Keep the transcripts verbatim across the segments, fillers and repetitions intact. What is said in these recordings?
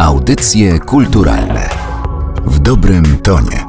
Audycje kulturalne w dobrym tonie.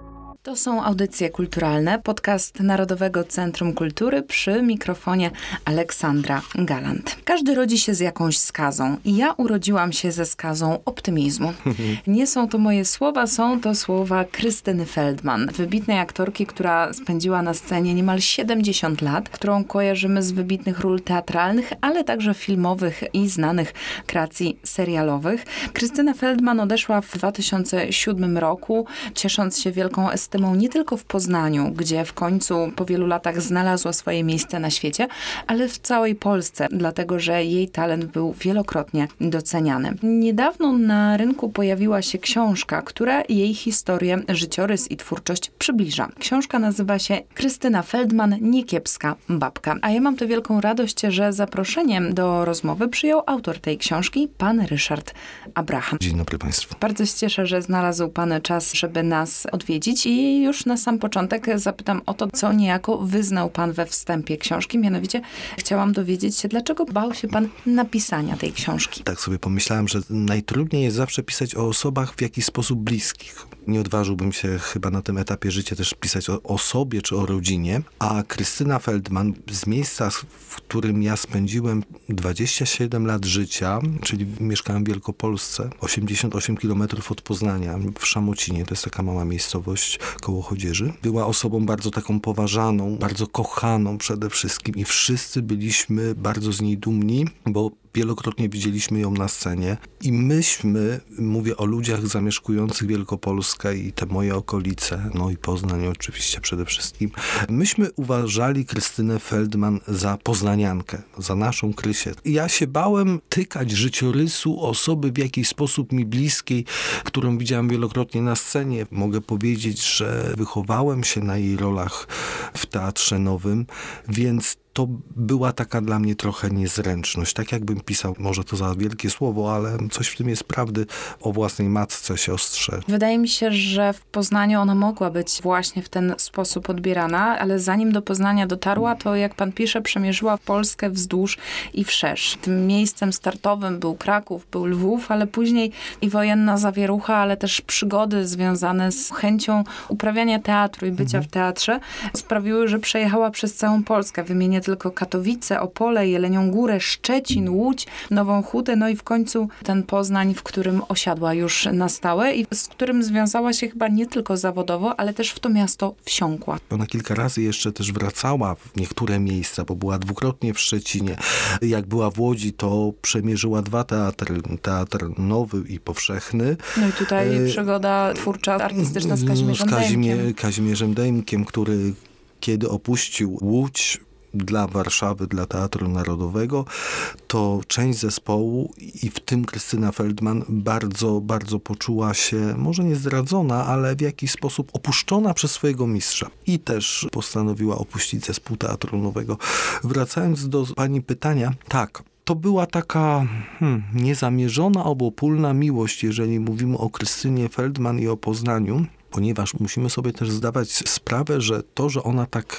To są audycje kulturalne, podcast Narodowego Centrum Kultury, przy mikrofonie Aleksandra Galant. Każdy rodzi się z jakąś skazą i ja urodziłam się ze skazą optymizmu. Nie są to moje słowa, są to słowa Krystyny Feldman, wybitnej aktorki, która spędziła na scenie niemal siedemdziesiąt lat, którą kojarzymy z wybitnych ról teatralnych, ale także filmowych i znanych kreacji serialowych. Krystyna Feldman odeszła w dwa tysiące siódmym roku, ciesząc się wielką estymą nie tylko w Poznaniu, gdzie w końcu po wielu latach znalazła swoje miejsce na świecie, ale w całej Polsce, dlatego że jej talent był wielokrotnie doceniany. Niedawno na rynku pojawiła się książka, która jej historię, życiorys i twórczość przybliża. Książka nazywa się Krystyna Feldman, niekiepska babka. A ja mam tę wielką radość, że zaproszeniem do rozmowy przyjął autor tej książki, pan Ryszard Abraham. Dzień dobry Państwu. Bardzo się cieszę, że znalazł pan czas, żeby nas odwiedzić i już na sam początek zapytam o to, co niejako wyznał pan we wstępie książki. Mianowicie chciałam dowiedzieć się, dlaczego bał się pan napisania tej książki. Tak sobie pomyślałem, że najtrudniej jest zawsze pisać o osobach w jakiś sposób bliskich. Nie odważyłbym się chyba na tym etapie życia też pisać o, o sobie czy o rodzinie, a Krystyna Feldman z miejsca, w którym ja spędziłem dwadzieścia siedem lat życia, czyli mieszkałem w Wielkopolsce, osiemdziesiąt osiem kilometrów od Poznania, w Szamocinie, to jest taka mała miejscowość koło Chodzieży. Była osobą bardzo taką poważaną, bardzo kochaną przede wszystkim i wszyscy byliśmy bardzo z niej dumni, bo wielokrotnie widzieliśmy ją na scenie i myśmy, mówię o ludziach zamieszkujących Wielkopolskę i te moje okolice, no i Poznań oczywiście przede wszystkim, myśmy uważali Krystynę Feldman za poznaniankę, za naszą Krysię. Ja się bałem tykać życiorysu osoby w jakiś sposób mi bliskiej, którą widziałem wielokrotnie na scenie. Mogę powiedzieć, że wychowałem się na jej rolach w Teatrze Nowym, więc to była taka dla mnie trochę niezręczność. Tak jakbym pisał, może to za wielkie słowo, ale coś w tym jest prawdy, o własnej matce, siostrze. Wydaje mi się, że w Poznaniu ona mogła być właśnie w ten sposób odbierana, ale zanim do Poznania dotarła, to jak pan pisze, przemierzyła Polskę wzdłuż i wszerz. Tym miejscem startowym był Kraków, był Lwów, ale później i wojenna zawierucha, ale też przygody związane z chęcią uprawiania teatru i bycia mhm. w teatrze sprawiły, że przejechała przez całą Polskę. Wymienię tylko Katowice, Opole, Jelenią Górę, Szczecin, Łódź, Nową Hutę, no i w końcu ten Poznań, w którym osiadła już na stałe i z którym związała się chyba nie tylko zawodowo, ale też w to miasto wsiąkła. Ona kilka razy jeszcze też wracała w niektóre miejsca, bo była dwukrotnie w Szczecinie. Jak była w Łodzi, to przemierzyła dwa teatry, Teatr Nowy i Powszechny. No i tutaj e... przygoda twórcza, artystyczna z Kazimierzem z Kazimie... Dejmkiem. Kazimierzem Dejmkiem, który kiedy opuścił Łódź dla Warszawy, dla Teatru Narodowego, to część zespołu i w tym Krystyna Feldman bardzo, bardzo poczuła się, może nie zdradzona, ale w jakiś sposób opuszczona przez swojego mistrza. I też postanowiła opuścić zespół Teatru Nowego. Wracając do pani pytania, tak, to była taka hmm, niezamierzona, obopólna miłość, jeżeli mówimy o Krystynie Feldman i o Poznaniu, ponieważ musimy sobie też zdawać sprawę, że to, że ona tak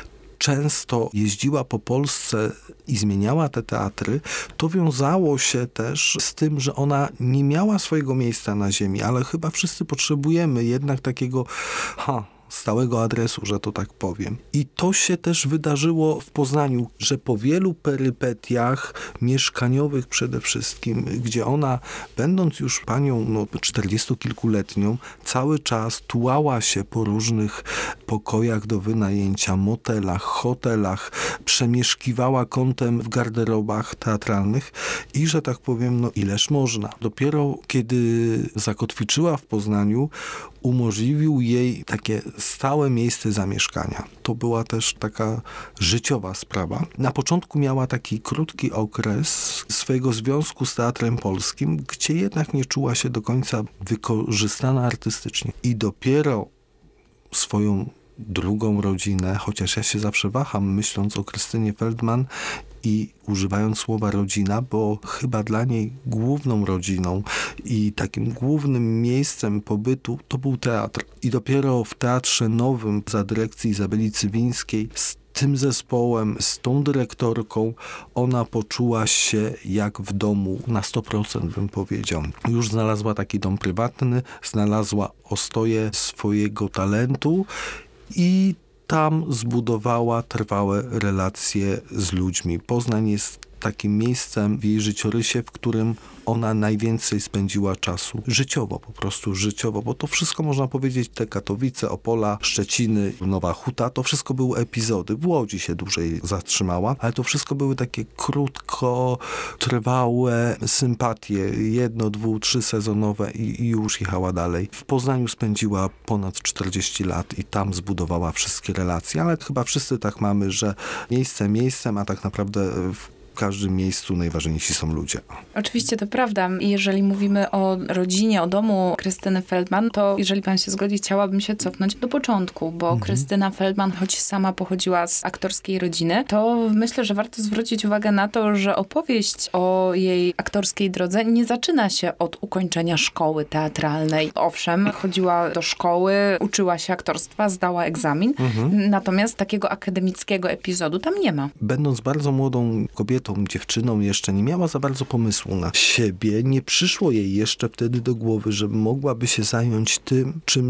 często jeździła po Polsce i zmieniała te teatry, to wiązało się też z tym, że ona nie miała swojego miejsca na ziemi, ale chyba wszyscy potrzebujemy jednak takiego ha, stałego adresu, że to tak powiem. I to się też wydarzyło w Poznaniu, że po wielu perypetiach mieszkaniowych przede wszystkim, gdzie ona, będąc już panią no, czterdziestokilkuletnią, cały czas tułała się po różnych pokojach do wynajęcia, motelach, hotelach, przemieszkiwała kątem w garderobach teatralnych i, że tak powiem, no ileż można. Dopiero kiedy zakotwiczyła w Poznaniu, umożliwił jej takie stałe miejsce zamieszkania. To była też taka życiowa sprawa. Na początku miała taki krótki okres swojego związku z Teatrem Polskim, gdzie jednak nie czuła się do końca wykorzystana artystycznie. I dopiero swoją drugą rodzinę, chociaż ja się zawsze waham, myśląc o Krystynie Feldman i używając słowa rodzina, bo chyba dla niej główną rodziną i takim głównym miejscem pobytu to był teatr. I dopiero w Teatrze Nowym za dyrekcji Izabeli Cywińskiej tym zespołem, z tą dyrektorką, ona poczuła się jak w domu na sto procent, bym powiedział. Już znalazła taki dom prywatny, znalazła ostoję swojego talentu i tam zbudowała trwałe relacje z ludźmi. Poznań jest takim miejscem w jej życiorysie, w którym ona najwięcej spędziła czasu. Życiowo, po prostu życiowo, bo to wszystko można powiedzieć, te Katowice, Opola, Szczeciny, Nowa Huta, to wszystko były epizody. W Łodzi się dłużej zatrzymała, ale to wszystko były takie krótko trwałe sympatie, jedno, dwu, trzy sezonowe i, i już jechała dalej. W Poznaniu spędziła ponad czterdzieści lat i tam zbudowała wszystkie relacje, ale chyba wszyscy tak mamy, że miejsce miejscem, a tak naprawdę w W każdym miejscu najważniejsi są ludzie. Oczywiście to prawda. Jeżeli mówimy o rodzinie, o domu Krystyny Feldman, to jeżeli pan się zgodzi, chciałabym się cofnąć do początku, bo mhm. Krystyna Feldman, choć sama pochodziła z aktorskiej rodziny, to myślę, że warto zwrócić uwagę na to, że opowieść o jej aktorskiej drodze nie zaczyna się od ukończenia szkoły teatralnej. Owszem, chodziła do szkoły, uczyła się aktorstwa, zdała egzamin, mhm. natomiast takiego akademickiego epizodu tam nie ma. Będąc bardzo młodą kobietą, tą dziewczyną jeszcze nie miała za bardzo pomysłu na siebie. Nie przyszło jej jeszcze wtedy do głowy, że mogłaby się zająć tym, czym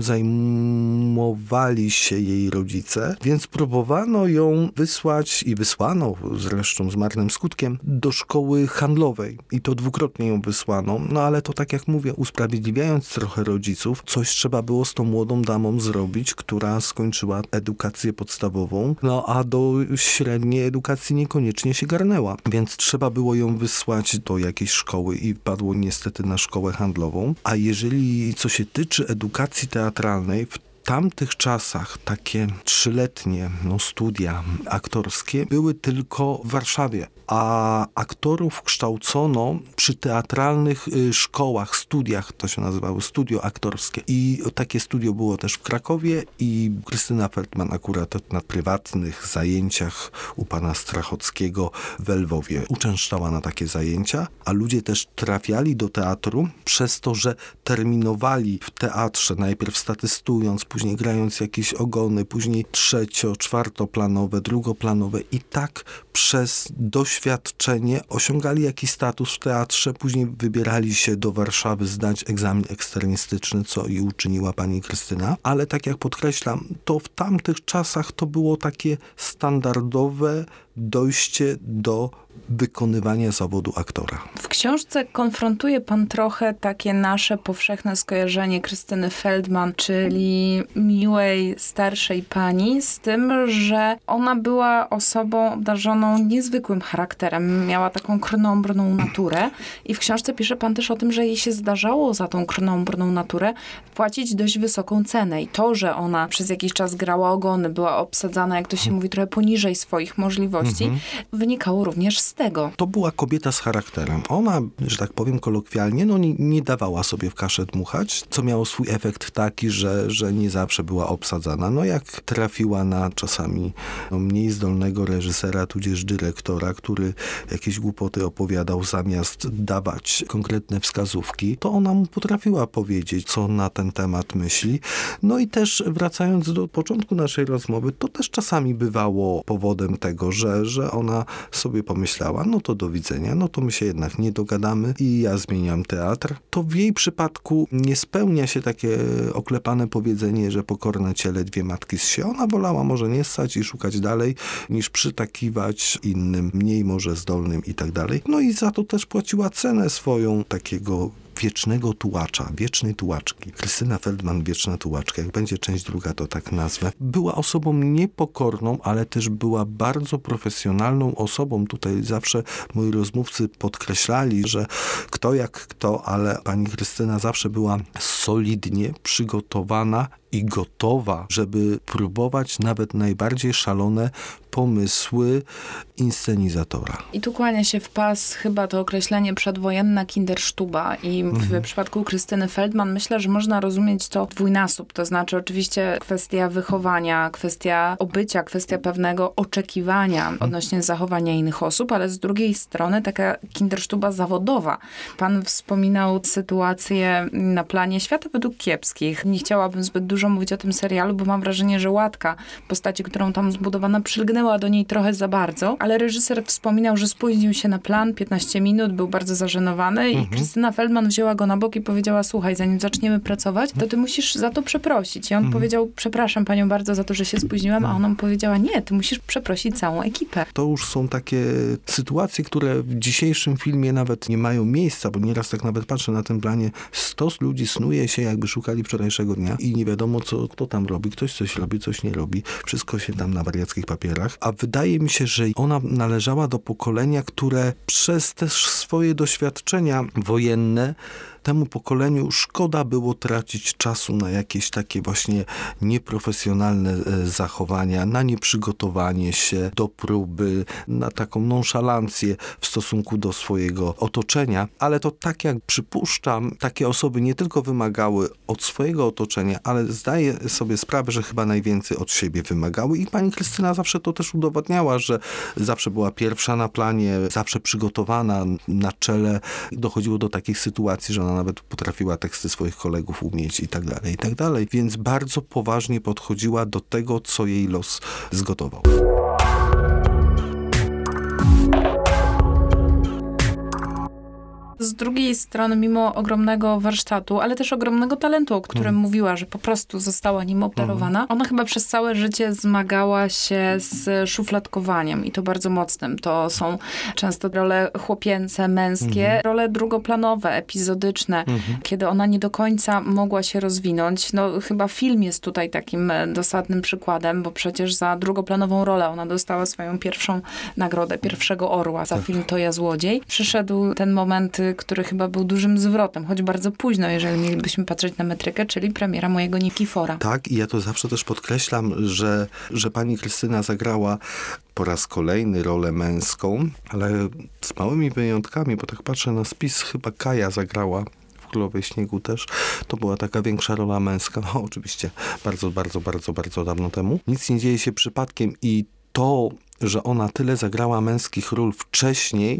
zajmowali się jej rodzice, więc próbowano ją wysłać i wysłano, zresztą z marnym skutkiem, do szkoły handlowej. I to dwukrotnie ją wysłano. No ale to tak jak mówię, usprawiedliwiając trochę rodziców, coś trzeba było z tą młodą damą zrobić, która skończyła edukację podstawową, no a do średniej edukacji niekoniecznie się garnęła. Więc trzeba było ją wysłać do jakiejś szkoły i padło niestety na szkołę handlową. A jeżeli co się tyczy edukacji teatralnej, w tamtych czasach takie trzyletnie no, studia aktorskie były tylko w Warszawie, a aktorów kształcono przy teatralnych y, szkołach, studiach, to się nazywało studio aktorskie. I takie studio było też w Krakowie i Krystyna Feldman akurat na prywatnych zajęciach u pana Strachockiego w Lwowie uczęszczała na takie zajęcia, a ludzie też trafiali do teatru przez to, że terminowali w teatrze, najpierw statystując, później grając jakieś ogony, później trzecio, czwartoplanowe, drugoplanowe i tak przez doświadczenie osiągali jakiś status w teatrze, później wybierali się do Warszawy zdać egzamin eksternistyczny, co i uczyniła pani Krystyna, ale tak jak podkreślam, to w tamtych czasach to było takie standardowe dojście do wykonywania zawodu aktora. W książce konfrontuje pan trochę takie nasze powszechne skojarzenie Krystyny Feldman, czyli miłej, starszej pani, z tym, że ona była osobą obdarzoną niezwykłym charakterem. Miała taką krnąbrną naturę i w książce pisze pan też o tym, że jej się zdarzało za tą krnąbrną naturę płacić dość wysoką cenę. I to, że ona przez jakiś czas grała ogony, była obsadzana, jak to się mówi, trochę poniżej swoich możliwości, mhm. wynikało również z tego. To była kobieta z charakterem. Ona, że tak powiem kolokwialnie, no nie, nie dawała sobie w kaszę dmuchać, co miało swój efekt taki, że, że nie zawsze była obsadzana. No jak trafiła na czasami no, mniej zdolnego reżysera, tudzież dyrektora, który jakieś głupoty opowiadał zamiast dawać konkretne wskazówki, to ona mu potrafiła powiedzieć, co na ten temat myśli. No i też wracając do początku naszej rozmowy, to też czasami bywało powodem tego, że, że ona sobie pomyślała, no to do widzenia, no to my się jednak nie dogadamy i ja zmieniam teatr. To w jej przypadku nie spełnia się takie oklepane powiedzenie, że pokorne ciele dwie matki zsie. Ona wolała może nie ssać i szukać dalej, niż przytakiwać innym, mniej może zdolnym i tak dalej. No i za to też płaciła cenę swoją takiego wiecznego tułacza, wiecznej tułaczki. Krystyna Feldman, wieczna tułaczka, jak będzie część druga, to tak nazwę. Była osobą niepokorną, ale też była bardzo profesjonalną osobą. Tutaj zawsze moi rozmówcy podkreślali, że kto jak kto, ale pani Krystyna zawsze była solidnie przygotowana i gotowa, żeby próbować nawet najbardziej szalone pomysły inscenizatora. I tu kłania się w pas chyba to określenie przedwojenna Kindersztuba i w mhm. przypadku Krystyny Feldman myślę, że można rozumieć to dwójnasób, to znaczy oczywiście kwestia wychowania, kwestia obycia, kwestia pewnego oczekiwania mhm. odnośnie zachowania innych osób, ale z drugiej strony taka Kindersztuba zawodowa. Pan wspominał sytuację na planie świata Świata według kiepskich. Nie chciałabym zbyt dużo mówić o tym serialu, bo mam wrażenie, że łatka postaci, którą tam zbudowano, przylgnęła do niej trochę za bardzo, ale reżyser wspominał, że spóźnił się na plan piętnaście minut, był bardzo zażenowany mhm. i Krystyna Feldman wzięła go na bok i powiedziała: słuchaj, zanim zaczniemy pracować, to ty musisz za to przeprosić. I on mhm. powiedział: przepraszam panią bardzo za to, że się spóźniłam, a ona mu powiedziała: nie, ty musisz przeprosić całą ekipę. To już są takie sytuacje, które w dzisiejszym filmie nawet nie mają miejsca, bo nieraz tak nawet patrzę na tym planie, stos ludzi snuje się, jakby szukali wczorajszego dnia i nie wiadomo, co kto tam robi. Ktoś coś robi, coś nie robi. Wszystko się tam na wariackich papierach. A wydaje mi się, że ona należała do pokolenia, które przez też swoje doświadczenia wojenne temu pokoleniu szkoda było tracić czasu na jakieś takie właśnie nieprofesjonalne zachowania, na nieprzygotowanie się do próby, na taką nonszalancję w stosunku do swojego otoczenia. Ale to tak jak przypuszczam, takie osoby nie tylko wymagały od swojego otoczenia, ale zdaję sobie sprawę, że chyba najwięcej od siebie wymagały. I pani Krystyna zawsze to też udowadniała, że zawsze była pierwsza na planie, zawsze przygotowana na czele. Dochodziło do takich sytuacji, że ona nawet potrafiła teksty swoich kolegów umieć i tak dalej, i tak dalej. Więc bardzo poważnie podchodziła do tego, co jej los zgotował. Z drugiej strony, mimo ogromnego warsztatu, ale też ogromnego talentu, o którym mm. mówiła, że po prostu została nim obdarowana, mm. ona chyba przez całe życie zmagała się z szufladkowaniem i to bardzo mocnym. To są często role chłopięce, męskie, mm. role drugoplanowe, epizodyczne, mm. kiedy ona nie do końca mogła się rozwinąć. No chyba film jest tutaj takim dosadnym przykładem, bo przecież za drugoplanową rolę ona dostała swoją pierwszą nagrodę, pierwszego orła za tak. film To ja złodziej. Przyszedł ten moment, który chyba był dużym zwrotem, choć bardzo późno, jeżeli mielibyśmy patrzeć na metrykę, czyli premiera Mojego Nikifora. Tak, i ja to zawsze też podkreślam, że, że pani Krystyna zagrała po raz kolejny rolę męską, ale z małymi wyjątkami, bo tak patrzę na spis, chyba Kaja zagrała w Królowej Śniegu też. To była taka większa rola męska. No, oczywiście bardzo, bardzo, bardzo, bardzo dawno temu. Nic nie dzieje się przypadkiem i to, że ona tyle zagrała męskich ról wcześniej,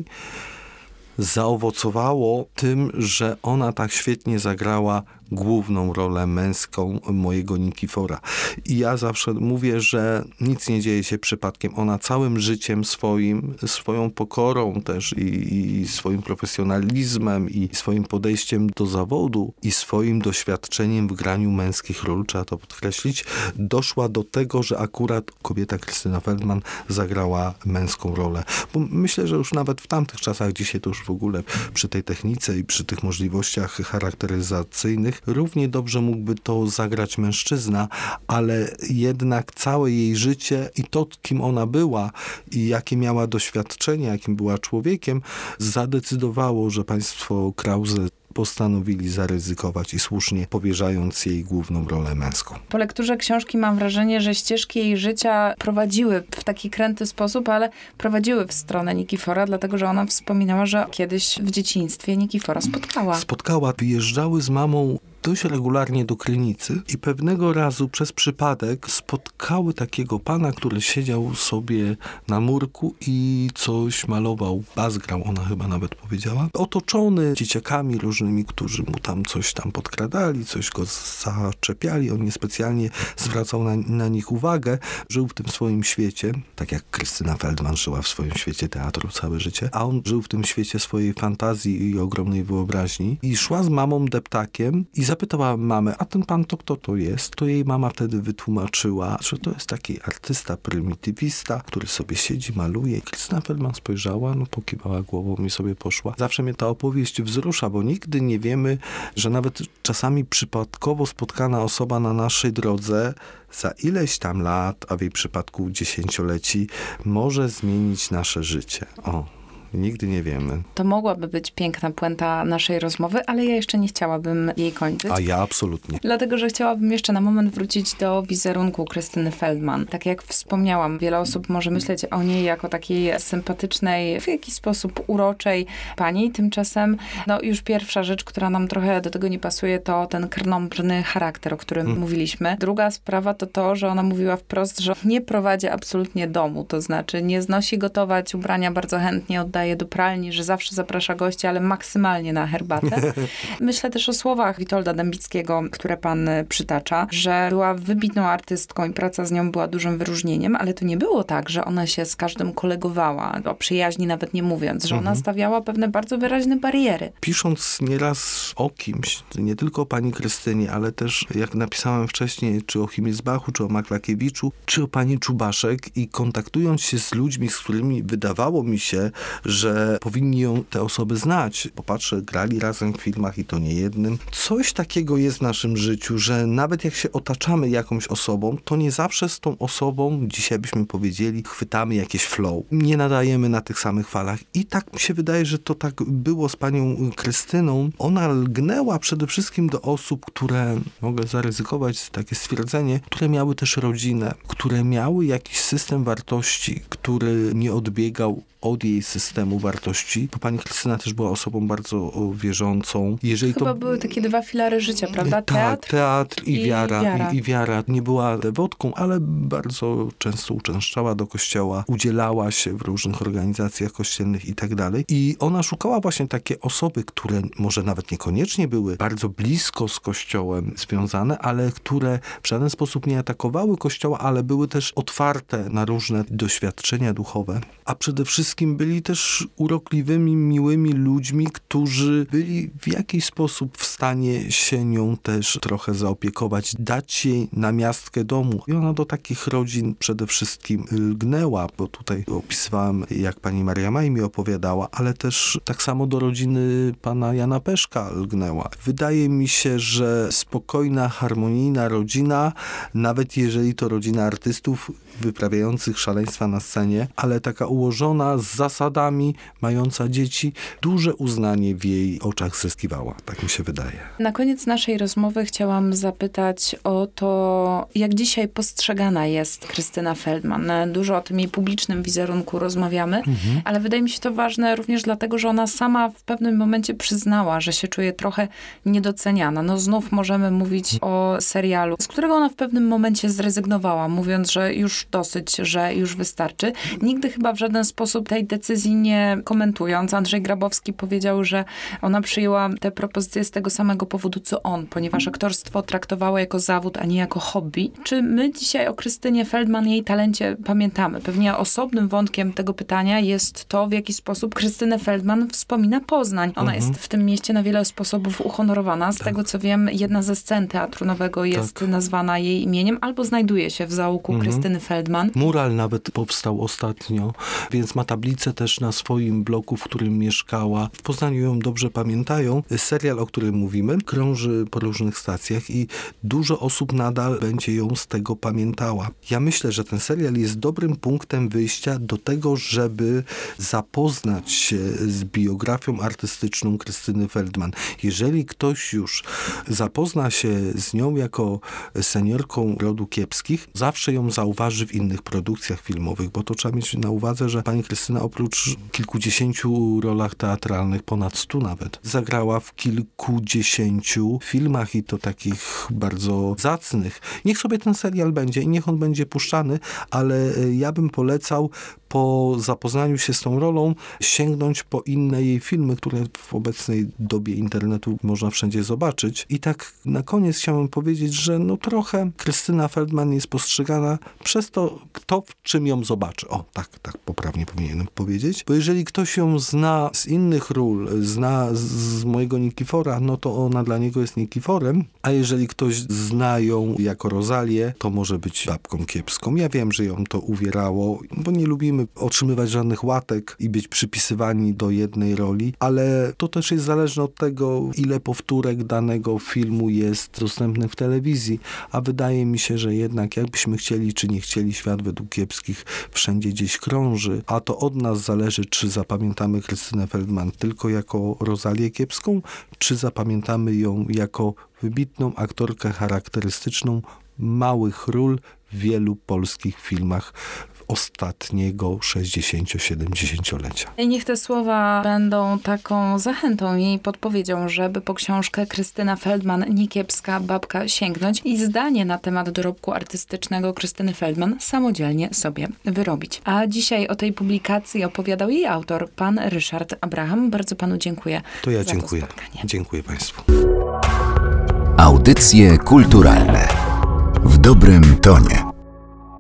zaowocowało tym, że ona tak świetnie zagrała główną rolę męską Mojego Nikifora. I ja zawsze mówię, że nic nie dzieje się przypadkiem. Ona całym życiem swoim, swoją pokorą też i, i swoim profesjonalizmem i swoim podejściem do zawodu i swoim doświadczeniem w graniu męskich ról, trzeba to podkreślić, doszła do tego, że akurat kobieta Krystyna Feldman zagrała męską rolę. Bo myślę, że już nawet w tamtych czasach, dzisiaj to już w ogóle przy tej technice i przy tych możliwościach charakteryzacyjnych równie dobrze mógłby to zagrać mężczyzna, ale jednak całe jej życie i to, kim ona była i jakie miała doświadczenie, jakim była człowiekiem, zadecydowało, że państwo Krause postanowili zaryzykować i słusznie, powierzając jej główną rolę męską. Po lekturze książki mam wrażenie, że ścieżki jej życia prowadziły w taki kręty sposób, ale prowadziły w stronę Nikifora, dlatego że ona wspominała, że kiedyś w dzieciństwie Nikifora spotkała. Spotkała, wyjeżdżały z mamą dość regularnie do Krynicy i pewnego razu przez przypadek spotkały takiego pana, który siedział sobie na murku i coś malował. Bas grał, ona chyba nawet powiedziała. Otoczony dzieciakami różnymi, którzy mu tam coś tam podkradali, coś go zaczepiali. On niespecjalnie zwracał na, na nich uwagę. Żył w tym swoim świecie, tak jak Krystyna Feldman żyła w swoim świecie teatru całe życie, a on żył w tym świecie swojej fantazji i ogromnej wyobraźni. I szła z mamą deptakiem i zapytała mamę, a ten pan to kto to jest? To jej mama wtedy wytłumaczyła, że to jest taki artysta prymitywista, który sobie siedzi, maluje. Krystyna Feldman spojrzała, no pokiwała głową i sobie poszła. Zawsze mnie ta opowieść wzrusza, bo nigdy nie wiemy, że nawet czasami przypadkowo spotkana osoba na naszej drodze za ileś tam lat, a w jej przypadku dziesięcioleci, może zmienić nasze życie. O. Nigdy nie wiemy. To mogłaby być piękna puenta naszej rozmowy, ale ja jeszcze nie chciałabym jej kończyć. A ja absolutnie. Dlatego, że chciałabym jeszcze na moment wrócić do wizerunku Krystyny Feldman. Tak jak wspomniałam, wiele osób może myśleć o niej jako takiej sympatycznej, w jakiś sposób uroczej pani. Tymczasem, no już pierwsza rzecz, która nam trochę do tego nie pasuje, to ten krnąbrny charakter, o którym hmm. mówiliśmy. Druga sprawa to to, że ona mówiła wprost, że nie prowadzi absolutnie domu. To znaczy nie znosi gotować, ubrania bardzo chętnie oddaje daje do pralni, że zawsze zaprasza gości, ale maksymalnie na herbatę. Myślę też o słowach Witolda Dębickiego, które pan przytacza, że była wybitną artystką i praca z nią była dużym wyróżnieniem, ale to nie było tak, że ona się z każdym kolegowała, o przyjaźni nawet nie mówiąc, że ona stawiała pewne bardzo wyraźne bariery. Pisząc nieraz o kimś, nie tylko o pani Krystynie, ale też, jak napisałem wcześniej, czy o Himmelsbachu, czy o Maklakiewiczu, czy o pani Czubaszek i kontaktując się z ludźmi, z którymi wydawało mi się, że powinni ją te osoby znać. Popatrzę, grali razem w filmach i to nie jednym. Coś takiego jest w naszym życiu, że nawet jak się otaczamy jakąś osobą, to nie zawsze z tą osobą, dzisiaj byśmy powiedzieli, chwytamy jakieś flow. Nie nadajemy na tych samych falach. I tak mi się wydaje, że to tak było z panią Krystyną. Ona lgnęła przede wszystkim do osób, które, mogę zaryzykować takie stwierdzenie, które miały też rodzinę, które miały jakiś system wartości, który nie odbiegał od jej systemu wartości, bo pani Krystyna też była osobą bardzo wierzącą. Jeżeli Chyba to były takie dwa filary życia, prawda? Tak, Teatr, teatr i, i wiara, wiara. I, i wiara. Nie była dewotką, ale bardzo często uczęszczała do kościoła, udzielała się w różnych organizacjach kościelnych i tak dalej. I ona szukała właśnie takie osoby, które może nawet niekoniecznie były bardzo blisko z kościołem związane, ale które w żaden sposób nie atakowały kościoła, ale były też otwarte na różne doświadczenia duchowe. A przede wszystkim byli też urokliwymi, miłymi ludźmi, którzy byli w jakiś sposób w stanie się nią też trochę zaopiekować, dać jej namiastkę domu. I ona do takich rodzin przede wszystkim lgnęła, bo tutaj opisywałem, jak pani Maria Maj mi opowiadała, ale też tak samo do rodziny pana Jana Peszka lgnęła. Wydaje mi się, że spokojna, harmonijna rodzina, nawet jeżeli to rodzina artystów wyprawiających szaleństwa na scenie, ale taka ułożona, z zasadami, mająca dzieci, duże uznanie w jej oczach zyskiwała. Tak mi się wydaje. Na koniec naszej rozmowy chciałam zapytać o to, jak dzisiaj postrzegana jest Krystyna Feldman. Dużo o tym jej publicznym wizerunku rozmawiamy, mhm. ale wydaje mi się to ważne również dlatego, że ona sama w pewnym momencie przyznała, że się czuje trochę niedoceniana. No znów możemy mówić o serialu, z którego ona w pewnym momencie zrezygnowała, mówiąc, że już dosyć, że już wystarczy. Nigdy chyba w żaden sposób tej decyzji nie komentując. Andrzej Grabowski powiedział, że ona przyjęła te propozycje z tego samego powodu, co on, ponieważ aktorstwo traktowała jako zawód, a nie jako hobby. Czy my dzisiaj o Krystynie Feldman, jej talencie pamiętamy? Pewnie osobnym wątkiem tego pytania jest to, w jaki sposób Krystynę Feldman wspomina Poznań. Ona mhm. jest w tym mieście na wiele sposobów uhonorowana. Z tak. tego, co wiem, jedna ze scen Teatru Nowego jest tak. nazwana jej imieniem, albo znajduje się w zaułku mhm. Krystyny Feldman. Mural nawet powstał ostatnio, więc ma tablicę też na swoim bloku, w którym mieszkała. W Poznaniu ją dobrze pamiętają. Serial, o którym mówimy, krąży po różnych stacjach i dużo osób nadal będzie ją z tego pamiętała. Ja myślę, że ten serial jest dobrym punktem wyjścia do tego, żeby zapoznać się z biografią artystyczną Krystyny Feldman. Jeżeli ktoś już zapozna się z nią jako seniorką rodu Kiepskich, zawsze ją zauważy w innych produkcjach filmowych, bo to trzeba mieć na uwadze, że pani Krystyna oprócz kilkudziesięciu rolach teatralnych, ponad stu nawet, zagrała w kilkudziesięciu filmach i to takich bardzo zacnych. Niech sobie ten serial będzie i niech on będzie puszczany, ale ja bym polecał po zapoznaniu się z tą rolą sięgnąć po inne jej filmy, które w obecnej dobie internetu można wszędzie zobaczyć. I tak na koniec chciałem powiedzieć, że no trochę Krystyna Feldman jest postrzegana przez to, kto w czym ją zobaczy. O, tak, tak poprawnie powinienem powiedzieć. Bo jeżeli ktoś ją zna z innych ról, zna z, z mojego Nikifora, no to ona dla niego jest Nikiforem, a jeżeli ktoś zna ją jako Rozalię, to może być babką kiepską. Ja wiem, że ją to uwierało, bo nie lubimy otrzymywać żadnych łatek i być przypisywani do jednej roli, ale to też jest zależne od tego, ile powtórek danego filmu jest dostępnych w telewizji, a wydaje mi się, że jednak jakbyśmy chcieli czy nie chcieli, Świat według Kiepskich wszędzie gdzieś krąży, a to od nas zależy, czy zapamiętamy Krystynę Feldman tylko jako Rozalię Kiepską, czy zapamiętamy ją jako wybitną aktorkę charakterystyczną małych ról w wielu polskich filmach w ostatniego sześćdziesięcio-siedemdziesięciolecia. I niech te słowa będą taką zachętą i podpowiedzią, żeby po książkę Krystyna Feldman Niekiepska babka sięgnąć i zdanie na temat dorobku artystycznego Krystyny Feldman samodzielnie sobie wyrobić. A dzisiaj o tej publikacji opowiadał jej autor, pan Ryszard Abraham. Bardzo panu dziękuję. To ja za dziękuję. To spotkanie. Dziękuję państwu. Audycje kulturalne w dobrym tonie.